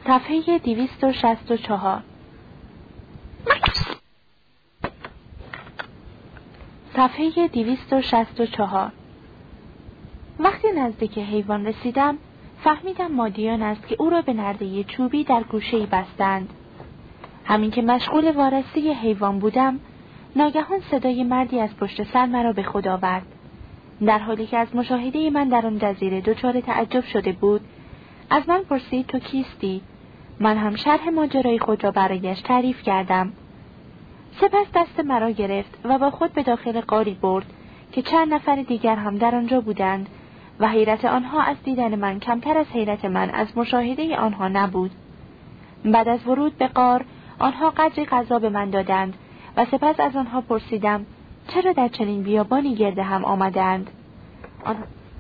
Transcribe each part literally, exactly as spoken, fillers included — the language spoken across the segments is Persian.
صفحه دویست و شصت و چهار. صفحه دویست و شصت و چهار. وقتی نزدیک حیوان رسیدم، فهمیدم مادیان است که او را به نرده چوبی در گوشه‌ای بستند. همین که مشغول وارسی حیوان بودم، ناگهان صدای مردی از پشت سر مرا به خود آورد. در حالی که از مشاهده من در آن جزیره دچار تعجب شده بود، از من پرسید تو کیستی؟ من هم شرح ماجرای خود را برایش تعریف کردم. سپس دست مرا گرفت و با خود به داخل غاری برد که چند نفر دیگر هم در آنجا بودند و حیرت آنها از دیدن من کمتر از حیرت من از مشاهده آنها نبود. بعد از ورود به غار آنها قدری غذا به من دادند و سپس از آنها پرسیدم چرا در چنین بیابانی گرد هم آمدند. آن...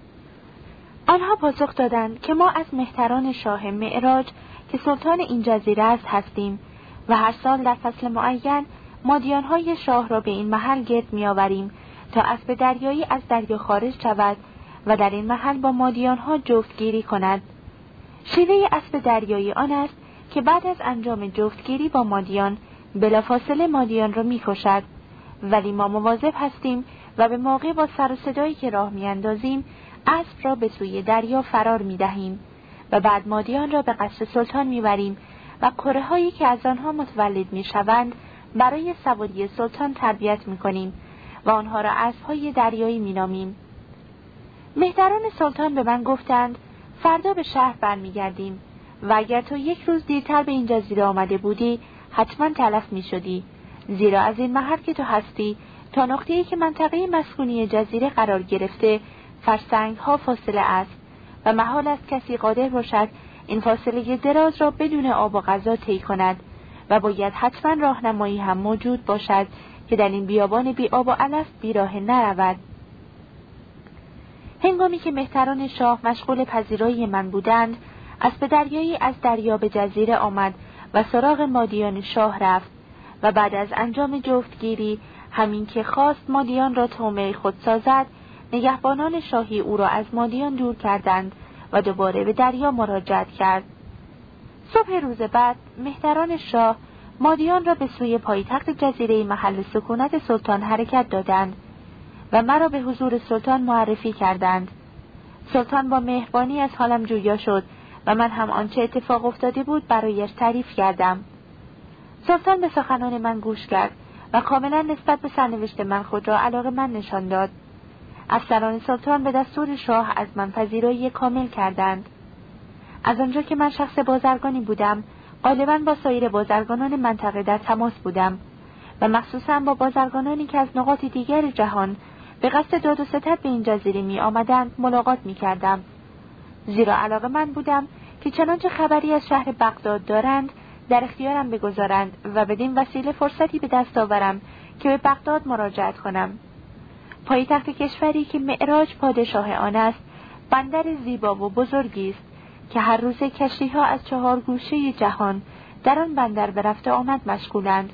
آنها پاسخ دادند که ما از مهتران شاه معراج که سلطان این جزیره است هستیم و هر سال در فصل معین مادیانهای شاه را به این محل گرد می‌آوریم تا اسب دریایی از دریا خارج شود و در این محل با مادیانها جفتگیری کند. شیوه اسب دریایی آن است که بعد از انجام جفتگیری با مادیان بلافاصله مادیان را می‌کشد، ولی ما مواظب هستیم و به موقع با سر و صدایی که راه می‌اندازیم اسب را به سوی دریا فرار می‌دهیم و بعد مادیان را به قصر سلطان می‌بریم و کره‌هایی که از آنها متولد می‌شوند برای سواری سلطان تربیت می‌کنیم و آنها را اسب‌های دریایی می‌نامیم. مهتران سلطان به من گفتند فردا به شهر برمیگردیم و اگر تو یک روز دیرتر به این جزیره آمده بودی حتما تلف می‌شدی، زیرا از این محل که تو هستی تا نقطه‌ای که منطقه مسکونی جزیره قرار گرفته فرسنگ‌ها فاصله است و محال است کسی قادر باشد این فاصله دراز را بدون آب و غذا طی کند و باید حتما راهنمایی هم موجود باشد که در این بیابان بی آب و علف بیراه نرود. هنگامی که مهتران شاه مشغول پذیرایی من بودند، اسب دریایی از دریا به جزیره آمد و سراغ مادیان شاه رفت و بعد از انجام جفتگیری همین که خواست مادیان را طعمه خود سازد، نگهبانان شاهی او را از مادیان دور کردند و دوباره به دریا مراجعت کرد. صبح روز بعد مهتران شاه مادیان را به سوی پایتخت جزیره محل سکونت سلطان حرکت دادند و مرا به حضور سلطان معرفی کردند. سلطان با مهربانی از حالم جویا شد و من هم آنچه اتفاق افتاده بود برایش تعریف کردم. سلطان به سخنان من گوش کرد و کاملا نسبت به سرنوشت من خود را علاقه من نشان داد. افسران سلطان به دستور شاه از من پذیرایی کامل کردند. از آنجا که من شخص بازرگانی بودم، غالباً با سایر بازرگانان منطقه در تماس بودم و مخصوصاً با بازرگانانی که از نقاط دیگر جهان به قصد داد و ستد به این جزیره می آمدند ملاقات می کردم، زیرا علاقه من بودم که چنانچه خبری از شهر بغداد دارند در اختیارم بگذارند و بدین وسیله فرصتی به دست آورم که به بغداد مراجعت کنم. پایتخت کشوری که معراج پادشاه آن است بندر زیبا و بزرگی است که هر روز کشتی‌ها از چهار گوشه جهان در آن بندر به رفت آمد مشغولند.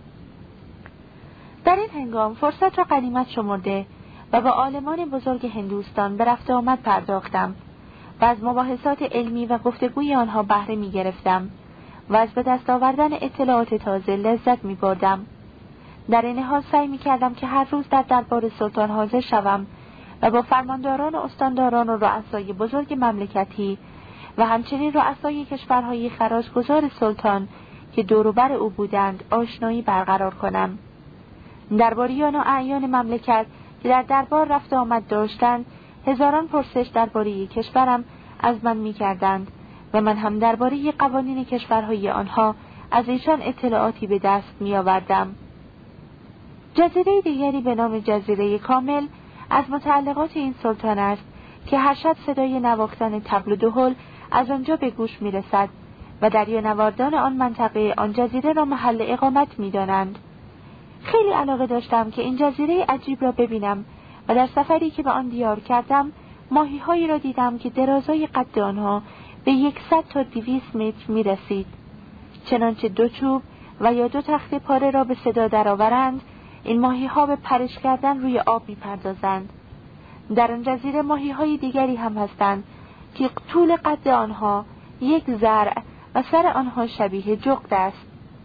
در این هنگام فرصت را غنیمت شمرده و با عالمان بزرگ هندوستان به رفت آمد پرداختم و از مباحثات علمی و گفتگوی آنها بهره می گرفتم و از به دست آوردن اطلاعات تازه لذت می بردم. در این حال سعی می کردم که هر روز در دربار سلطان حاضر شوم و با فرمانداران و استانداران و رؤسای بزرگ مملکتی و همچنین رؤسای کشورهای خراجگزار سلطان که دور و بر او بودند آشنایی برقرار کنم. درباریان و اعیان مملکت که در دربار رفت آمد داشتند هزاران پرسش درباره کشورم از من می کردند و من هم درباره قوانین کشورهای آنها از ایشان اطلاعاتی به دست می آوردم. جزیره دیگری به نام جزیره کامل از متعلقات این سلطان است که هر شب صدای نواختن طبل و دهل از آنجا به گوش می رسد و دریانوردان آن منطقه آن جزیره را محل اقامت می دانند. خیلی علاقه داشتم که این جزیره عجیب را ببینم و در سفری که به آن دیار کردم ماهی هایی را دیدم که درازای قد آنها به صد تا دویست متر می رسید. چنانچه دو چوب و یا دو تخته پاره را به صدا درآورند، این ماهی ها به پرش کردن روی آب می پردازند. در آن جزیره ماهی های دیگری هم هستند که طول قد آنها یک ذراع و سر آنها شبیه جغد است.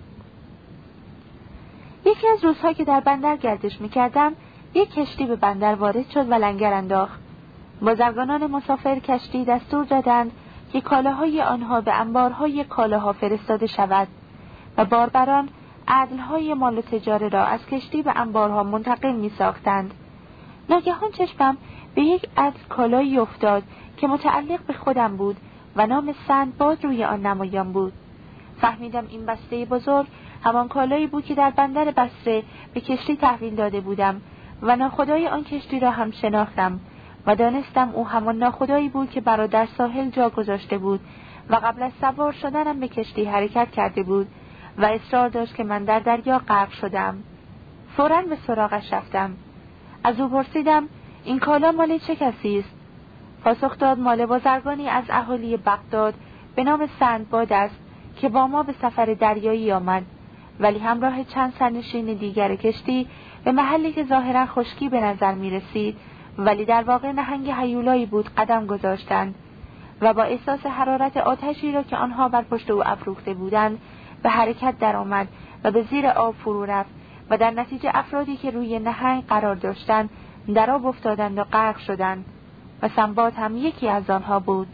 یکی از روزها که در بندر گردش می‌کردم، یک کشتی به بندر وارد شد و لنگر انداخت. بازرگانان مسافر کشتی دستور دادند که کالاهای آنها به انبارهای کالاها فرستاده شود و باربران عدلهای مال و تجاره را از کشتی به انبارها منتقل می‌ساختند. ناگهان چشمم به یک عدل کالایی افتاد که متعلق به خودم بود و نام سندباد روی آن نمایان بود. فهمیدم این بسته بزرگ همان کالایی بود که در بندر بصره به کشتی تحویل داده بودم و ناخدای آن کشتی را هم شناختم و دانستم او همان ناخدایی بود که برادر ساحل جا گذاشته بود و قبل از سوار شدنم به کشتی حرکت کرده بود و اصرار داشت که من در دریا غرق شدم. فوراً به سراغش رفتم. از او پرسیدم این کالا مال چه کسی است؟ پاسخ داد مال بازرگانی از اهالی بغداد به نام سندباد است که با ما به سفر دریایی آمد، ولی همراه چند سرنشین دیگر کشتی به محلی که ظاهرا خشکی به نظر می رسید ولی در واقع نهنگ هیولایی بود قدم گذاشتند و با احساس حرارت آتشی را که آنها بر پشت او افروخته بودند به حرکت درآمد و به زیر آب فرو رفت و در نتیجه افرادی که روی نهنگ قرار داشتند در آب افتادند و غرق شدند و سندباد هم یکی از آنها بود.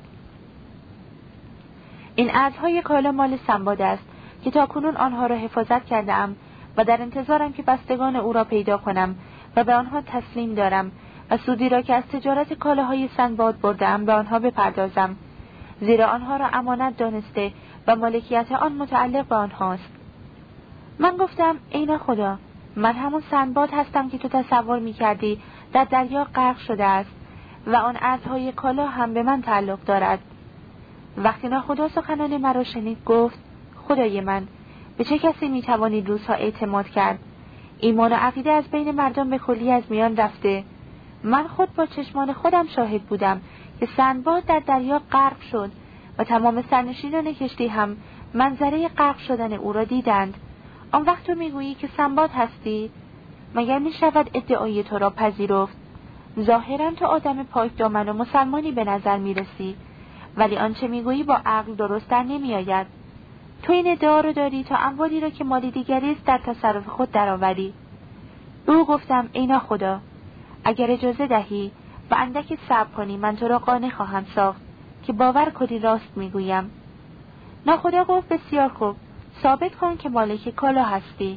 این عدهای کالا مال سندباد است که تاکنون آنها را حفاظت کرده‌ام و در انتظارم که بستگان او را پیدا کنم و به آنها تسلیم دارم و سودی را که از تجارت کالاهای سندباد برده‌ام به آنها بپردازم، زیرا آنها را امانت دانسته و مالکیت آن متعلق به آنهاست. من گفتم ای ناخدا، من همون سندباد هستم که تو تصور می‌کردی در دریا غرق شده است و آن عدهای کالا هم به من تعلق دارد. وقتی ناخدا سخنان مرا شنید گفت خدای من، به چه کسی میتوانید روزها اعتماد کرد؟ ایمان و عقیده از بین مردم به کلی از میان رفته. من خود با چشمان خودم شاهد بودم که سندباد در دریا غرق شد و تمام سرنشینان کشتی هم منظره غرق شدن او را دیدند. آن وقت تو میگویی که سندباد هستی؟ مگر میشود ادعای تو را پذیرفت؟ ظاهرا تو آدم پاک دامن و مسلمانی به نظر میرسی، ولی آنچه میگویی با عقل درست در نمیآید. تو این ادعا رو داری تا اموالی را که مالی دیگری است در تصرف خود درآوری. او گفتم ای ناخدا، اگر اجازه دهی و اندکی صبر کنی من تو را قانع خواهم ساخت که باور کنی راست میگویم. ناخدا گفت بسیار خوب، ثابت کن که مالک کالا هستی.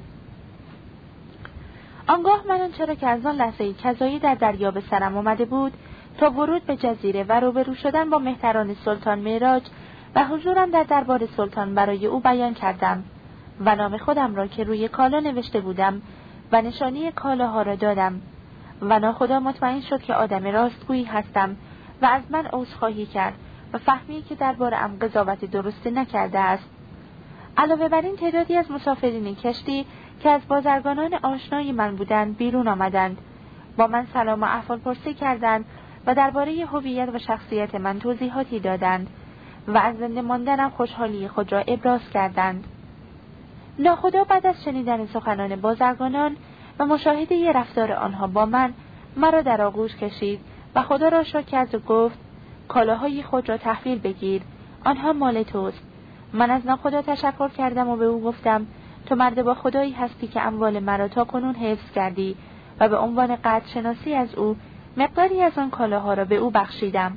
آنگاه من آنچه را که از آن لحظه کذایی در دریا به سرم آمده بود تا ورود به جزیره و روبرو شدن با مهتران سلطان معراج و حضورم در دربار سلطان برای او بیان کردم و نام خودم را که روی کالا نوشته بودم و نشانی کالاها را دادم و ناخدا مطمئن شد که آدم راستگویی هستم و از من عذرخواهی کرد و فهمید که درباره‌ام قضاوت درستی نکرده است. علاوه بر این تعدادی از مسافرین کشتی که از بازرگانان آشنای من بودند بیرون آمدند، با من سلام و احوالپرسی کردند و درباره هویت و شخصیت من توضیحاتی دادند و از زنده ماندنم خوشحالی خود را ابراز کردند. ناخدا بعد از شنیدن سخنان بازرگانان و مشاهده رفتار آنها با من مرا در آغوش کشید و خدا را شکر کرد و گفت کالاهای خود را تحویل بگیر، آنها مال توست. من از ناخدا تشکر کردم و به او گفتم تو مرد با خدایی هستی که اموال مرا تا کنون حفظ کردی و به عنوان قدر شناسی از او مقداری از آن کالاها را به او بخشیدم.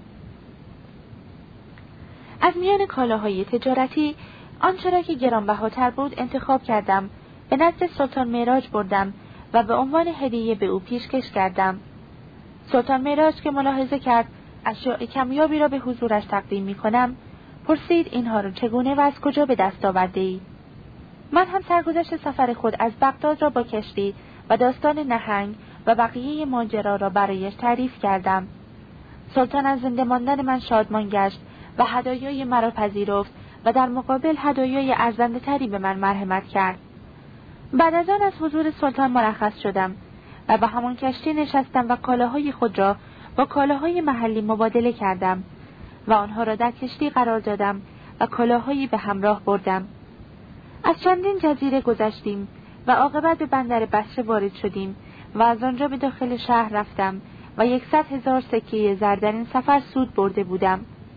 از میان کالاهای تجارتی آنچه را که گرانبهاتر بود انتخاب کردم، به نزد سلطان معراج بردم و به عنوان هدیه به او پیشکش کردم. سلطان معراج که ملاحظه کرد اشیاء کمیابی را به حضورش تقدیم می کنم، پرسید اینها را چگونه و از کجا به دست آورده ای؟ من هم سرگذشت سفر خود از بغداد را با کشتی و داستان نهنگ و بقیه ماجرا را برایش تعریف کردم. سلطان از زنده ماندن من شادمان گشت و هدایای مرا پذیرفت و در مقابل هدایای ارزنده تری به من مرحمت کرد. بعد از آن از حضور سلطان مرخص شدم و به همان کشتی نشستم و کالاهای خود را با کالاهای محلی مبادله کردم و آنها را در کشتی قرار دادم و کالاهایی به همراه بردم. از چندین جزیره گذشتیم و عاقبت به بندر بصره وارد شدیم و از آنجا به داخل شهر رفتم و یکصد هزار سکه زر در این سفر سود برده بودم.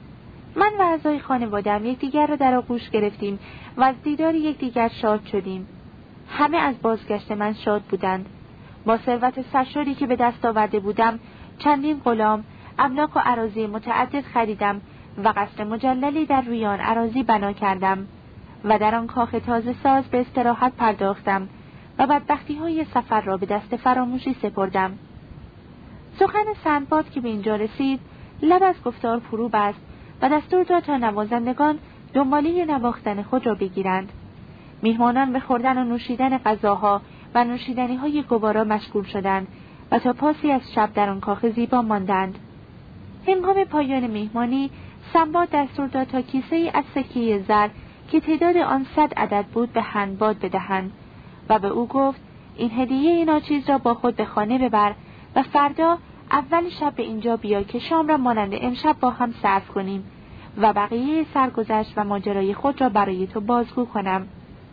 من و اعضای خانواده‌ام یکدیگر را در آغوش گرفتیم و از دیدار یکدیگر شاد شدیم. همه از بازگشت من شاد بودند. با ثروت سرشاری که به دست آورده بودم، چندین غلام، املاک و اراضی متعدد خریدم و قصر مجللی در روی آن اراضی بنا کردم و در آن کاخ تازه ساز به استراحت پرداختم و بدبختی‌های سفر را به دست فراموشی سپردم. سخن سندباد که به اینجا رسید، لب از گفتار فرو بست و دستور داد تا نوازندگان دنباله نواختن خود را بگیرند. میهمانان به خوردن و نوشیدن غذاها و نوشیدنی‌های گوارا مشغول شدند و تا پاسی از شب در آن کاخ زیبا ماندند. هنگام پایان میهمانی، سندباد دستور داد تا کیسه‌ای از سکه زر که تعداد آن صد عدد بود به هندباد بدهند و به او گفت این هدیه ناچیز را با خود به خانه ببر و فردا اول شب به اینجا بیا که شام را مانند امشب با هم صرف کنیم و بقیه سرگذشت و ماجرای خود را برای تو بازگو کنم.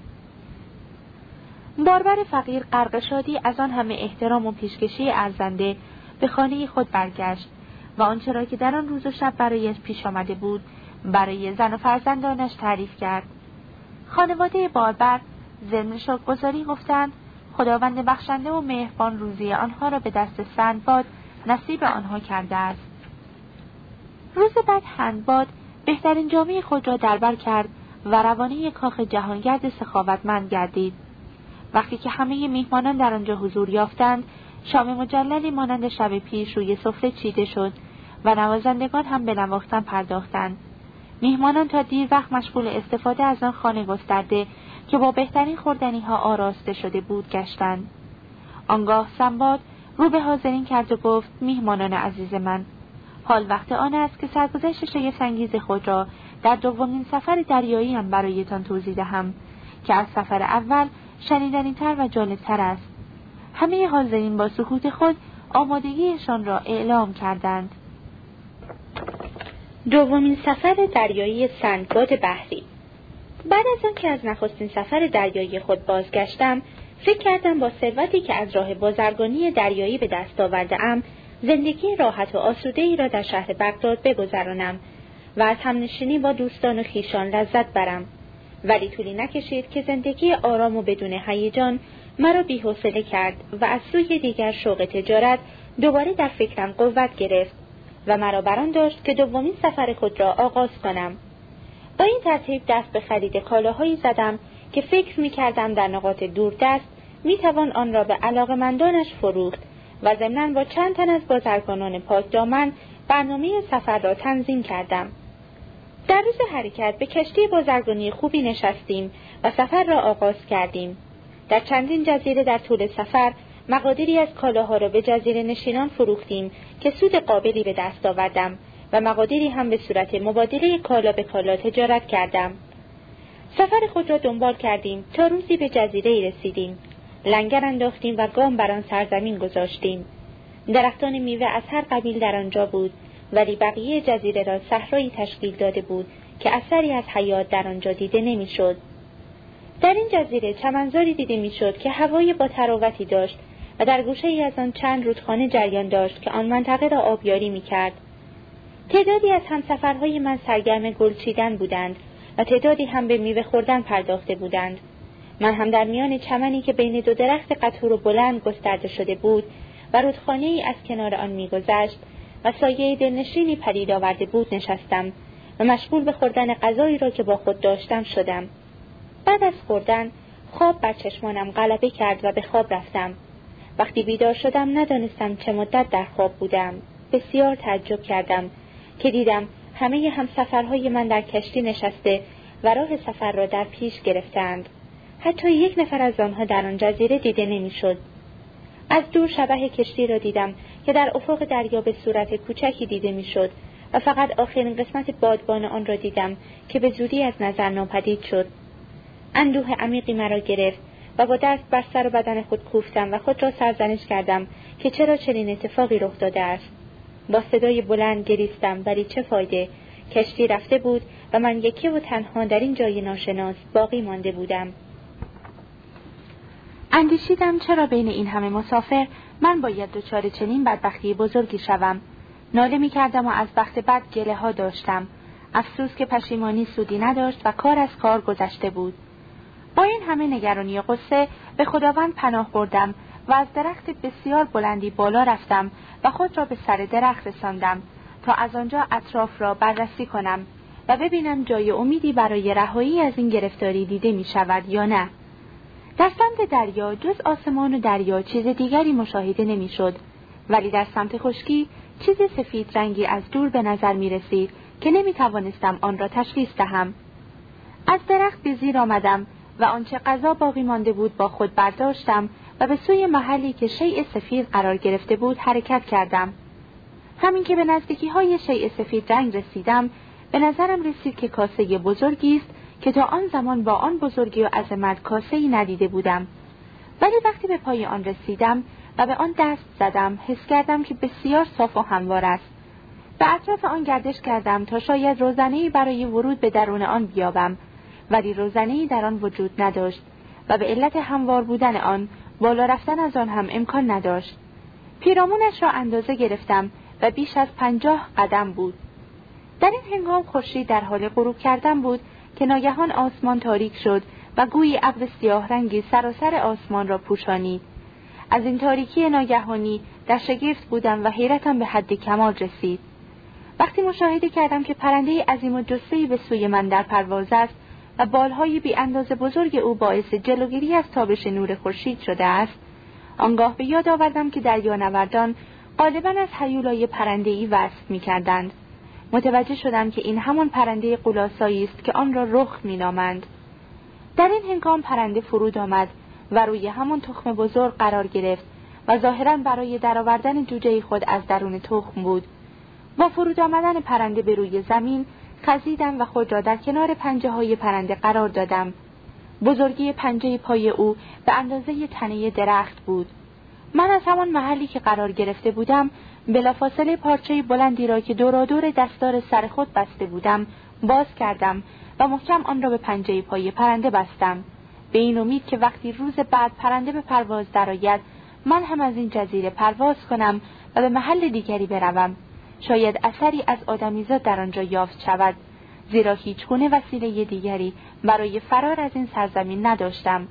باربر فقیر غرق شادی از آن همه احترام و پیشکشی ارزنده به خانه خود برگشت و آنچه را که در آن روز و شب برایش پیش آمده بود برای زن و فرزندانش تعریف کرد. خانواده باربر ضمن شکرگزاری گفتند خداوند بخشنده و مهربان روزی آنها را به دست سندباد نصیب آنها کرده است. روز بعد هندباد بهترین جامعه خود را دربر کرد و روانه کاخ جهانگرد سخاوتمند گردید. وقتی که همه میهمانان در آنجا حضور یافتند، شام مجللی مانند شب پیش روی سفره چیده شد و نوازندگان هم به نواختن پرداختند. میهمانان تا دیر وقت مشغول استفاده از آن خانه گسترده که با بهترین خوردنی‌ها آراسته شده بود گشتند. آنگاه سندباد رو به حاضرین کرد و گفت میهمانان عزیز من، حال وقت آن است که سرگذشت شگفت‌انگیز خود را در دومین سفر دریایی هم برایتان توضیح دهم که از سفر اول شنیدنی‌تر و جالب‌تر است. همه حاضرین با سکوت خود آمادگیشان را اعلام کردند. دومین سفر دریایی سندباد بحری. بعد از آن که از نخستین سفر دریایی خود بازگشتم، فکر کردم با ثروتی که از راه بازرگانی دریایی به دست آورده‌ام، زندگی راحت و آسوده‌ای را در شهر بغداد بگذرانم و از همنشینی با دوستان و خویشان لذت برم. ولی طولی نکشید که زندگی آرام و بدون هیجان مرا بی‌حوصله کرد و از سوی دیگر شوق تجارت دوباره در فکرم قوت گرفت و مرا بران داشت که دومین سفر خود را آغاز کنم. با این ترتیب دست به خرید کالاهایی زدم که فکر می‌کردم در نقاط دوردست می‌توان آن را به علاقه‌مندانش فروخت و ضمناً با چند تن از بازرگانان پاکدامن برنامه سفر را تنظیم کردم. در روز حرکت به کشتی بازرگانی خوبی نشستیم و سفر را آغاز کردیم. در چندین جزیره در طول سفر مقادیری از کالاها را به جزیره نشینان فروختیم که سود قابلی به دست آوردم و مقادیری هم به صورت مبادله کالا به کالا تجارت کردم. سفر خود را دنبال کردیم تا روزی به جزیره‌ای رسیدیم. لنگر انداختیم و گام بر آن سرزمین گذاشتیم. درختان میوه از هر قبیل در آنجا بود، ولی بقیه جزیره را صحرایی تشکیل داده بود که اثری از حیات در آنجا دیده نمی‌شد. در این جزیره چمنزاری دیده می‌شد که هوای با تراوتی داشت و در گوشه‌ای از آن چند رودخانه جریان داشت که آن منطقه را آبیاری می‌کرد. تعدادی از همسفرهای من سرگرم گل چیدن بودند و تعدادی هم به میوه خوردن پرداخته بودند. من هم در میان چمنی که بین دو درخت قطور و بلند گسترده شده بود و رودخانه‌ای از کنار آن می‌گذشت و سایه دلنشینی پدید آورده بود نشستم و مشغول به خوردن غذایی را که با خود داشتم شدم. بعد از خوردن خواب بر چشمانم غلبه کرد و به خواب رفتم. وقتی بیدار شدم ندانستم چه مدت در خواب بودم. بسیار تعجب کردم که دیدم همه همسفرهای من در کشتی نشسته و راه سفر را در پیش گرفتند. حتی یک نفر از آنها در آن جزیره دیده نمی‌شد. از دور شبح کشتی را دیدم که در افق دریا به صورت کوچکی دیده می‌شد و فقط آخرین قسمت بادبان آن را دیدم که به زودی از نظر ناپدید شد. اندوه عمیقی مرا گرفت و با دست بر سر و بدن خود کوفتم و خود را سرزنش کردم که چرا چنین اتفاقی رخ داده است. با صدای بلند گریستم، ولی چه فایده؟ کشتی رفته بود و من یکی و تنها در این جای ناشناس باقی مانده بودم. اندیشیدم چرا بین این همه مسافر من باید دچار چنین بدبختی بزرگی شوم. ناله می کردم و از بخت بد گله ها داشتم، افسوس که پشیمانی سودی نداشت و کار از کار گذشته بود. با این همه نگرانی و غصه به خداوند پناه بردم و از درخت بسیار بلندی بالا رفتم و خود را به سر درخت رساندم تا از آنجا اطراف را بررسی کنم و ببینم جای امیدی برای رهایی از این گرفتاری دیده می شود یا نه. در سمت دریا جز آسمان و دریا چیز دیگری مشاهده نمی شد، ولی در سمت خشکی چیز سفید رنگی از دور به نظر می رسید که نمی توانستم آن را تشخیص دهم. از درخت به زیر آمدم و آنچه غذا باقی مانده بود با خود برداشتم و به سوی محلی که شیء سفید قرار گرفته بود حرکت کردم. همین که به نزدیکی های شیء سفید رنگ رسیدم، به نظرم رسید که کاسه بزرگی است که تا آن زمان با آن بزرگی و عظمت کاسه‌ای ندیده بودم. ولی وقتی به پای آن رسیدم و به آن دست زدم، حس کردم که بسیار صاف و هموار است. به اطراف آن گردش کردم تا شاید روزنه‌ای برای ورود به درون آن بیابم، ولی روزنه‌ای در آن وجود نداشت و به علت هموار بودن آن بالا رفتن از آن هم امکان نداشت. پیرامونش را اندازه گرفتم و بیش از پنجاه قدم بود. در این هنگام خورشید در حال غروب کردن بود که ناگهان آسمان تاریک شد و گویی ابر سیاه رنگی سراسر آسمان را پوشانید. از این تاریکی ناگهانی در شگفت بودم و حیرتم به حد کمال رسید. وقتی مشاهده کردم که پرنده عظیم و جثه‌ای به سوی من در پرواز است و بالهای بی اندازه بزرگ او باعث جلوگیری از تابش نور خورشید شده است، آنگاه به یاد آوردم که دریانوردان غالباً از هیولای پرنده‌ای وصف می‌کردند. متوجه شدم که این همان پرنده قولاسایی است که آن را رخ می‌نامند. در این هنگام پرنده فرود آمد و روی همان تخم بزرگ قرار گرفت و ظاهراً برای درآوردن جوجه خود از درون تخم بود. با فرود آمدن پرنده به روی زمین خزیدم و خود را در کنار پنجه های پرنده قرار دادم. بزرگی پنجه پای او به اندازه تنه درخت بود. من از همان محلی که قرار گرفته بودم بلافاصله پارچه بلندی را که دورادور دستار سر خود بسته بودم باز کردم و محکم آن را به پنجه پای پرنده بستم، به این امید که وقتی روز بعد پرنده به پرواز درآید من هم از این جزیره پرواز کنم و به محل دیگری بروم. شاید اثری از آدمیزاد در آنجا یافت شود، زیرا هیچ گونه وسیله دیگری برای فرار از این سرزمین نداشتم.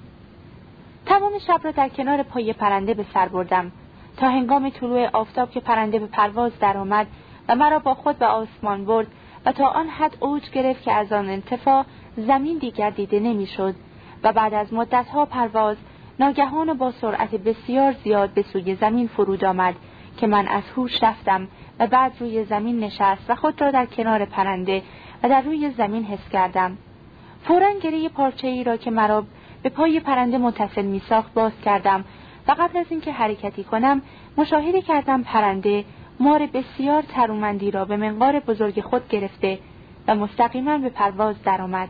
تمام شب را در کنار پای پرنده به سر بردم تا هنگام طلوع آفتاب که پرنده به پرواز درآمد و مرا با خود به آسمان برد و تا آن حد اوج گرفت که از آن ارتفاع زمین دیگر دیده نمی‌شد و بعد از مدت‌ها پرواز ناگهان و با سرعت بسیار زیاد به سوی زمین فرود آمد که من از هوش رفتم و بعد روی زمین نشست و خود را در کنار پرنده و در روی زمین حس کردم. فوراً گره پارچه‌ای را که مرا به پای پرنده متصل می‌ساخت باز کردم و قبل از اینکه حرکتی کنم مشاهده کردم پرنده مار بسیار ترومندی را به منقار بزرگ خود گرفته و مستقیما به پرواز درآمد.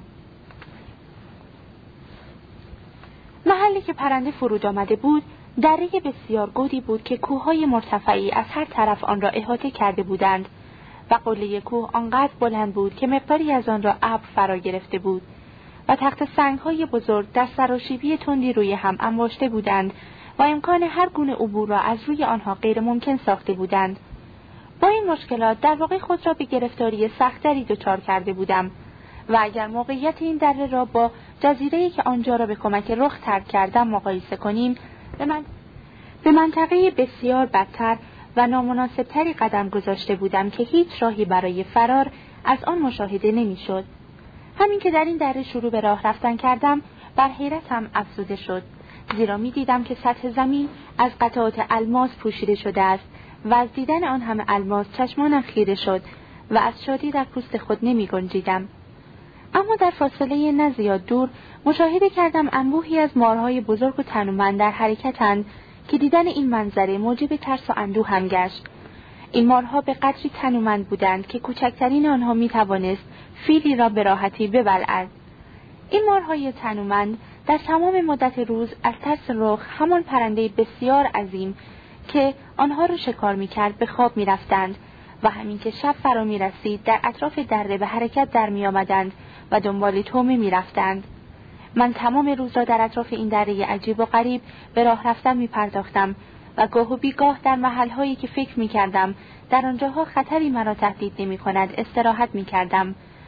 محلی که پرنده فرود آمده بود دره بسیار گودی بود که کوههای مرتفعی از هر طرف آن را احاطه کرده بودند و قله کوه آنقدر بلند بود که مقداری از آن را ابر فرا گرفته بود و تخت سنگ‌های بزرگ در سراشیبی تندی روی هم انباشته بودند و امکان هر گونه عبور را از روی آنها غیر ممکن ساخته بودند. با این مشکلات در واقع خود را به گرفتاری سخت‌تری دچار کرده بودم و اگر موقعیت این دره را با جزیره‌ای که آنجا را به کمک رخ ترک کردم مقایسه کنیم، به من به منطقه بسیار بدتر و نامناسبتری قدم گذاشته بودم که هیچ راهی برای فرار از آن مشاهده نمی‌شد. همین که در این دره شروع به راه رفتن کردم بر حیرتم افزوده شد، زیرا می دیدم که سطح زمین از قطعات الماس پوشیده شده است و از دیدن آن همه الماس چشمانم خیره شد و از شادی در پوست خود نمی گنجیدم. اما در فاصله نه زیاد دور مشاهده کردم انبوهی از مارهای بزرگ و تنومند در حرکتند که دیدن این منظره موجب ترس و اندوه هم گشت. این مارها به قدری تنومند بودند که کوچکترین آنها می توانست فیلی را به راحتی ببلعد. این مارهای تنومند در تمام مدت روز از ترس رخ همان پرنده بسیار عظیم که آنها را شکار می کرد به خواب می رفتند و همین که شب فرا می رسید در اطراف دره به حرکت در می آمدند و دنبال طعمه می رفتند. من تمام روز را در اطراف این دره عجیب و غریب به راه رفتن می پرداختم و گاه و بیگاه در محلهایی که فکر می کردم در آنجاها خطری مرا تهدید نمی کند استراحت می کردم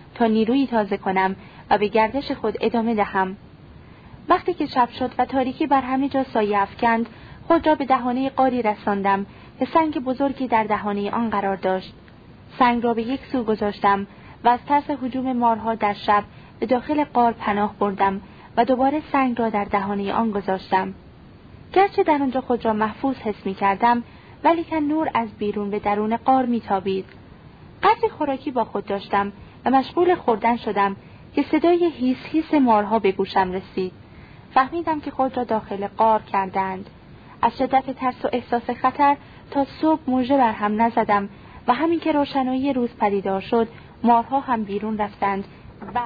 تا نیرویی تازه کنم و به گردش خود ادامه دهم. وقتی که شب شد و تاریکی بر همه جا سایه افکند، خود را به دهانه غاری رساندم که سنگ بزرگی در دهانه آن قرار داشت. سنگ را به یک سو گذاشتم و از ترس هجوم مارها در شب به داخل غار پناه بردم و دوباره سنگ را در دهانه آن گذاشتم. گرچه در آنجا خود را محفوظ حس می کردم، ولی که نور از بیرون به درون غار می تابید. قدری خوراکی با خود داشتم و مشغول خوردن شدم که صدای هیس هیس مارها به گوشم رسید. فهمیدم که خود را داخل غار کردند. از شدت ترس و احساس خطر تا صبح موجه بر هم نزدم و همین که روشنایی روز پدیدار شد، مارها هم بیرون رفتند و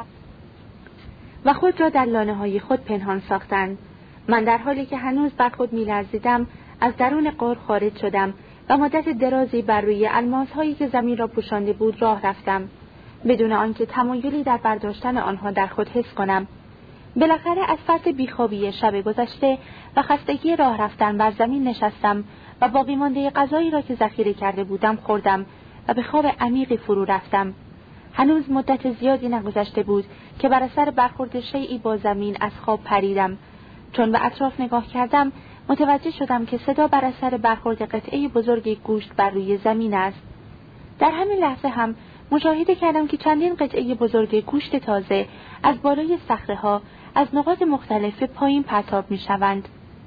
و خود را در لانه های خود پنهان ساختند. من در حالی که هنوز بر خود می لرزیدم از درون غار خارج شدم و مدت درازی بر روی الماس هایی که زمین را پوشانده بود راه رفتم، بدون آنکه تمایلی در برداشتن آنها در خود حس کنم. بالاخره از فرط بیخوابی شب گذشته و خستگی راه رفتن بر زمین نشستم و باقی مانده غذایی را که ذخیره کرده بودم خوردم و به خواب عمیقی فرو رفتم. هنوز مدت زیادی نگذشته بود که بر اثر برخورد شیئی با زمین از خواب پریدم. چون به اطراف نگاه کردم، متوجه شدم که صدا بر اثر برخورد قطعه بزرگ گوشت بر روی زمین است. در همین لحظه هم مشاهده کردم که چندین قطعه بزرگ گوشت تازه از بالای صخره‌ها از نقاط مختلف پایین پرتاب می‌شوند.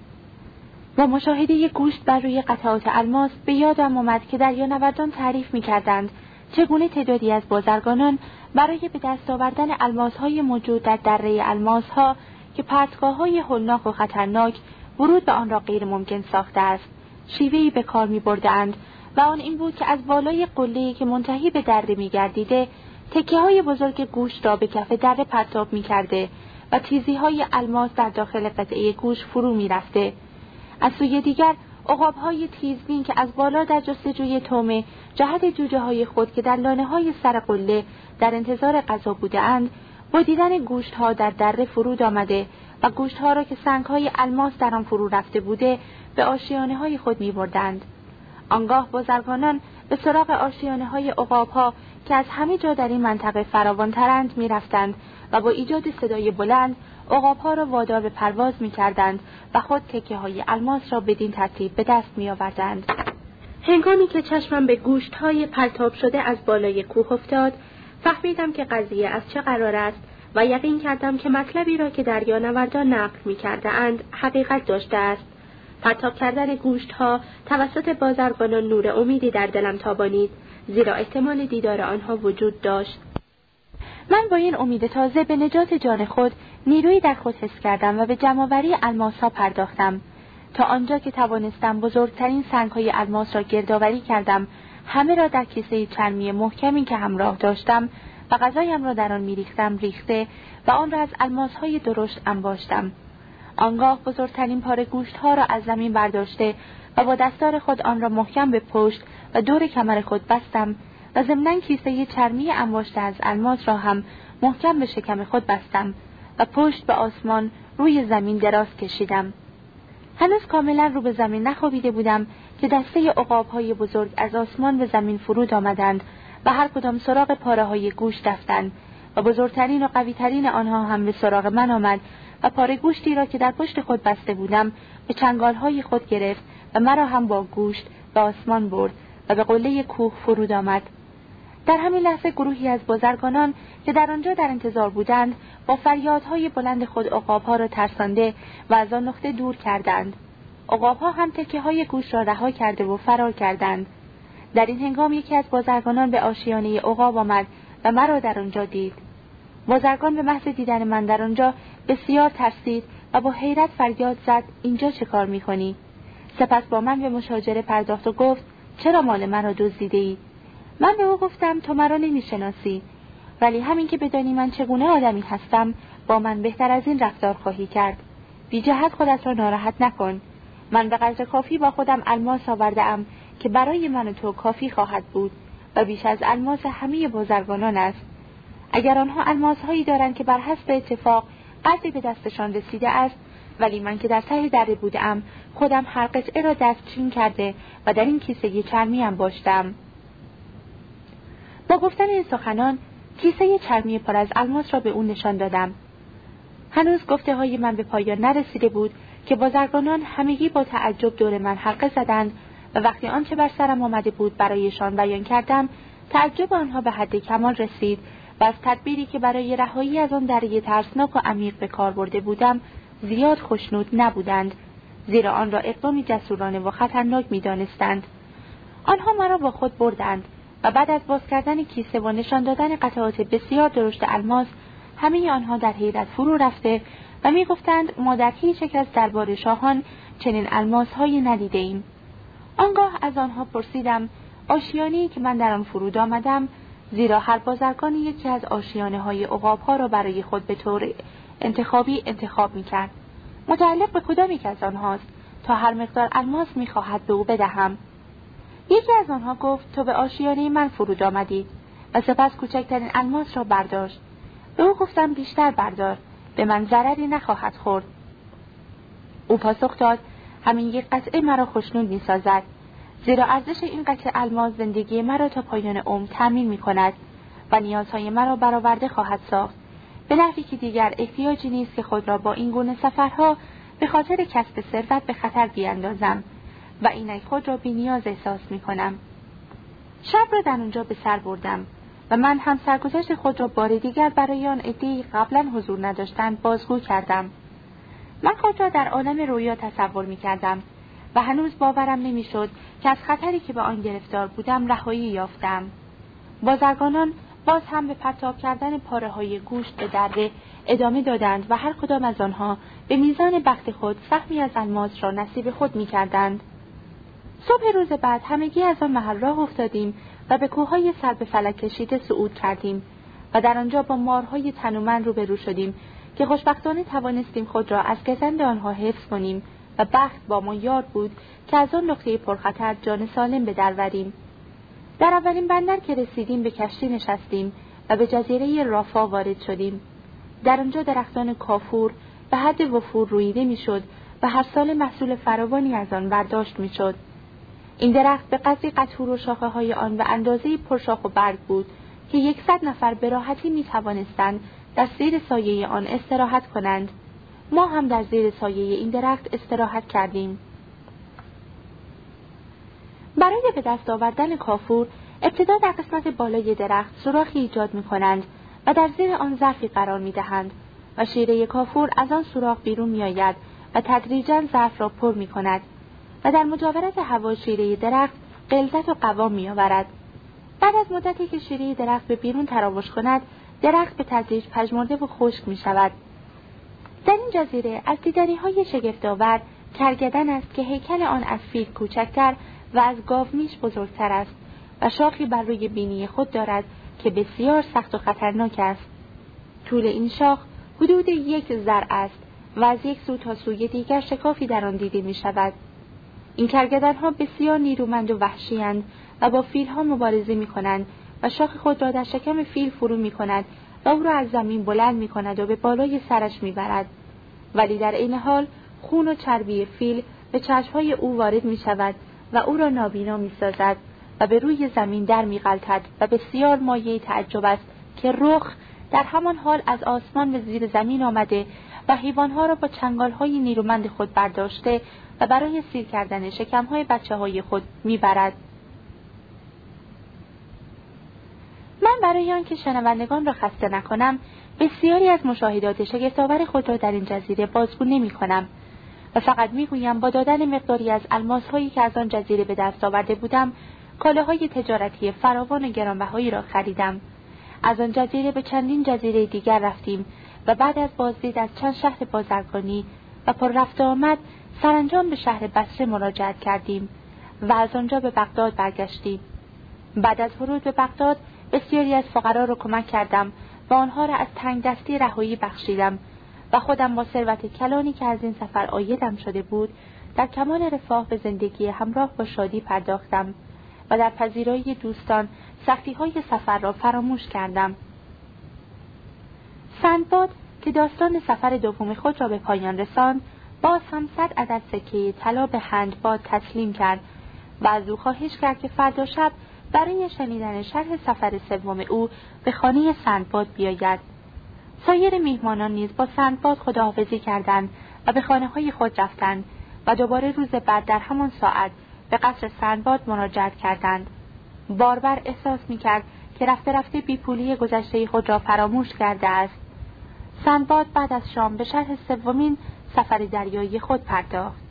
و مشاهده گوشت بر روی قطعات الماس به یادم آمد که دریانوردان تعریف می‌کردند چگونه تعدادی از بازرگانان برای به دست آوردن الماس‌های موجود در دره الماس‌ها که پرتگاه‌های هولناک و خطرناک ورود به آن را غیر ممکن ساخته است، شیوهی به کار می‌بردند و آن این بود که از بالای قله‌ای که منتهی به دره می‌گردیده تکه‌های بزرگ گوشت را به کف دره پرتاب می‌کرده و تیزی‌های الماس در داخل قطعه گوشت فرو می‌رفته. از سوی دیگر عقاب‌های تیزبین که از بالا در جستجوی طعمه جهت جوجه‌های خود که در لانه‌های سر قله در انتظار غذا بودند، با دیدن گوشت‌ها در دره فرود آمده و گوشت‌ها را که سنگ‌های الماس در آن فرو رفته بوده به آشیانه‌های خود می‌بردند. آنگاه بازرگانان به سراغ آشیانه‌های عقاب‌ها که از همه جا در این منطقه فراوان‌ترند می‌رفتند و با ایجاد صدای بلند عقاب‌ها را وادار به پرواز می‌کردند و خود تکه‌های الماس را بدین ترتیب به دست می‌آوردند. هنگامی که چشمم به گوشت‌های پرتاب شده از بالای کوه افتاد، فهمیدم که قضیه از چه قرار است و یقین کردم که مطلبی را که دریانوردان نقل می‌کرده‌اند حقیقت داشته است. پرتاب کردن گوشت‌ها توسط بازرگانان نور امیدی در دلم تابانید، زیرا احتمال دیدار آنها وجود داشت. من با این امید تازه به نجات جان خود نیرویی در خود حس کردم و به جمع‌آوری الماس‌ها پرداختم. تا آنجا که توانستم بزرگترین سنگ‌های الماس را گردآوری کردم، همه را در کیسه چرمی محکمی که همراه داشتم و غذایم را در آن می‌ریختم ریخته و آن را از الماس‌های درشت انباشتم. آنگاه بزرگترین پاره گوشت‌ها را از زمین برداشته و با دستار خود آن را محکم به پشت و دور کمر خود بستم و ضمناً کیسه چرمی انباشته از الماس را هم محکم به شکم خود بستم و پشت به آسمان روی زمین دراز کشیدم. هنوز کاملا رو به زمین نخوابیده بودم که دسته عقاب‌های بزرگ از آسمان به زمین فرود آمدند و هر کدام سراغ پاره‌های گوشت رفتند و بزرگترین و قوی‌ترین آنها هم به سراغ من آمد و پاره گوشتی را که در پشت خود بسته بودم به چنگال‌های خود گرفت و مرا هم با گوشت به آسمان برد و به قله کوه فرود آمد. در همین لحظه گروهی از بازرگانان که در آنجا در انتظار بودند با فریادهای بلند خود عقاب‌ها را ترسانده و از آن نقطه دور کردند. عقاب‌ها هم تکه‌های گوشت را رها کرده و فرار کردند. در این هنگام یکی از بازرگانان به آشیانه عقاب آمد و مرا در آنجا دید. بازرگان به محض دیدن من در آنجا بسیار ترسید و با حیرت فریاد زد: اینجا چه کار می‌کنی؟ سپس با من به مشاجره پرداخت و گفت: چرا مال مرا دزدیده‌ای؟ من به او گفتم: تو مرا نمی‌شناسی، ولی همین که بدانی من چگونه آدمی هستم با من بهتر از این رفتار خواهی کرد. بی جهت خودت را ناراحت نکن. من به قدر کافی با خودم الماس آورده‌ام که برای من و تو کافی خواهد بود و بیش از الماس همه بازرگانان است. اگر آنها الماس‌هایی دارند که بر حسب اتفاق قدری به دستشان رسیده است، ولی من که در ته دره بودم خودم هر قطعه را دستچین کرده و در این کیسه چرمی انباشتم. با گفتن این سخنان کیسه چرمی پر از الماس را به او نشان دادم. هنوز گفته های من به پایان نرسیده بود که بازرگانان همگی با تعجب دور من حلقه زدند و وقتی آنچه بر سرم آمده بود برایشان بیان کردم، تعجب آنها به حد کمال رسید و از تدبیری که برای رهایی از آن دره ترسناک و عمیق به کار برده بودم زیاد خوشنود نبودند، زیرا آن را اقدامی جسورانه و خطرناک می‌دانستند. آنها مرا با خود بردند و بعد از باز کردن کیسه و نشان دادن قطعات بسیار درشت الماس، همه آنها در حیرت فرو رفته و می‌گفتند ما در هیچ یک از دربار شاهان چنین الماس‌هایی ندیده‌ایم. آنگاه از آنها پرسیدم آشیانه‌ای که من در آن فرود آمدم، زیرا هر بازرگانی یکی از آشیانه‌های عقاب‌ها را برای خود به طور انتخابی انتخاب می‌کرد. متعلق به کدام یک از آنهاست تا هر مقدار الماس می‌خواهد به او بدهم؟ یکی از آنها گفت تو به آشیانه من فرود آمدی و سپس کوچکترین الماس را برداشت. به او گفتم بیشتر بردار، به من ضرری نخواهد خورد. او پاسخ داد همین یک قطعه مرا خوشنود می‌سازد، زیرا ارزش این قطعه الماس زندگی مرا تا پایان عمر تامین می‌کند و نیازهای مرا برآورده خواهد ساخت، به نحوی که دیگر احتیاجی نیست که خود را با این گونه سفرها به خاطر کسب ثروت به خطر بیاندازم و اینک خود را بی‌نیاز احساس می‌کنم. شب را در آنجا به سر بردم و من هم سرگذشت خود را بار دیگر برای آن عده‌ای قبلا حضور نداشتند بازگو کردم. من خود را در عالم رویا تصور می‌کردم و هنوز باورم نمی‌شد که از خطری که به آن گرفتار بودم رهایی یافتم. بازرگانان باز هم به پرتاب کردن پاره‌های گوشت به دره ادامه دادند و هر کدام از آنها به میزان بخت خود سهمی از الماس را نصیب خود می‌کردند. صبح روز بعد همگی از آن محل راه افتادیم و به کوههای سر به فلک کشیده صعود کردیم و در آنجا با مارهای تنومند روبرو شدیم که خوشبختانه توانستیم خود را از گزند آنها حفظ کنیم و بخت با ما یار بود که از آن نقطه پرخطر جان سالم به در بریم. در اولین بندر که رسیدیم به کشتی نشستیم و به جزیره رافا وارد شدیم. در آنجا درختان کافور به حد وفور رویده میشد و هر سال محصول فراوانی از آن برداشت میشد. این درخت به قدری قطور و شاخه های آن به اندازه پرشاخ و برگ بود که یکصد نفر به راحتی می توانستند در زیر سایه آن استراحت کنند. ما هم در زیر سایه این درخت استراحت کردیم. برای به دست آوردن کافور ابتدا در قسمت بالای درخت سوراخی ایجاد می کنند و در زیر آن ظرفی قرار می دهند و شیره کافور از آن سوراخ بیرون می آید و تدریجاً ظرف را پر می کند و در مجاورت هوا شیره درخت غلظت و قوام می آورد. بعد از مدتی که شیره درخت به بیرون تراوش کند، درخت به تدریج پژمرده و خشک می شود. در این جزیره از دیدنی‌های شگفت‌آور کرگدن است که هیکل آن از فیل کوچکتر و از گاومیش بزرگتر است و شاخی بر روی بینی خود دارد که بسیار سخت و خطرناک است. طول این شاخ حدود یک ذراع است و از یک سو تا سوی دیگر شکافی در آن دیده می شود. این کرگدن‌ها بسیار نیرومند و وحشی‌اند و با فیل‌ها مبارزه می‌کنند و شاخ خود را در شکم فیل فرو می‌کند و او را از زمین بلند می‌کند و به بالای سرش می‌برد، ولی در عین حال خون و چربی فیل به چشم‌های او وارد می‌شود و او را نابینا می‌سازد و به روی زمین در می‌غلطد و بسیار مایه تعجب است که رخ در همان حال از آسمان به زیر زمین آمده و حیوان‌ها را با چنگال‌های نیرومند خود برداشته و برای سیر کردن شکم‌های بچه‌های خود می‌برد. من برای آنکه شنوندگان را خسته نکنم، بسیاری از مشاهدات شگفت‌آور خود را در این جزیره بازگو نمی‌کنم و فقط می‌گویم با دادن مقداری از الماس‌هایی که از آن جزیره به دست آورده بودم، کالاهای تجارتی فراوان و گرانبهایی را خریدم. از آن جزیره به چندین جزیره دیگر رفتیم و بعد از بازدید از چند شهر بازرگانی و پر رفت آمد سرانجام به شهر بصره مراجعت کردیم و از آنجا به بغداد برگشتیم. بعد از ورود به بغداد بسیاری از فقرا را کمک کردم و آنها را از تنگ دستی رهایی بخشیدم و خودم با ثروت کلانی که از این سفر عایدم شده بود در کمال رفاه به زندگی همراه با شادی پرداختم و در پذیرایی دوستان سختی‌های سفر را فراموش کردم. سندباد که داستان سفر دوم خود را به پایان رساند، باز هم صد عدد سکه طلا به هندباد تسلیم کرد و از او خواهش کرد که فردا شب برای شنیدن شرح سفر سوم او به خانه سندباد بیاید. سایر میهمانان نیز با سندباد خداحافظی کردند و به خانه‌های خود رفتند و دوباره روز بعد در همان ساعت به قصر سندباد مراجعت کردند. باربر احساس می‌کرد که رفته رفته بیپولی گذشته خود را فراموش کرده است. سندباد بعد از شام به شرح سومین سفر دریایی خود پرداخت.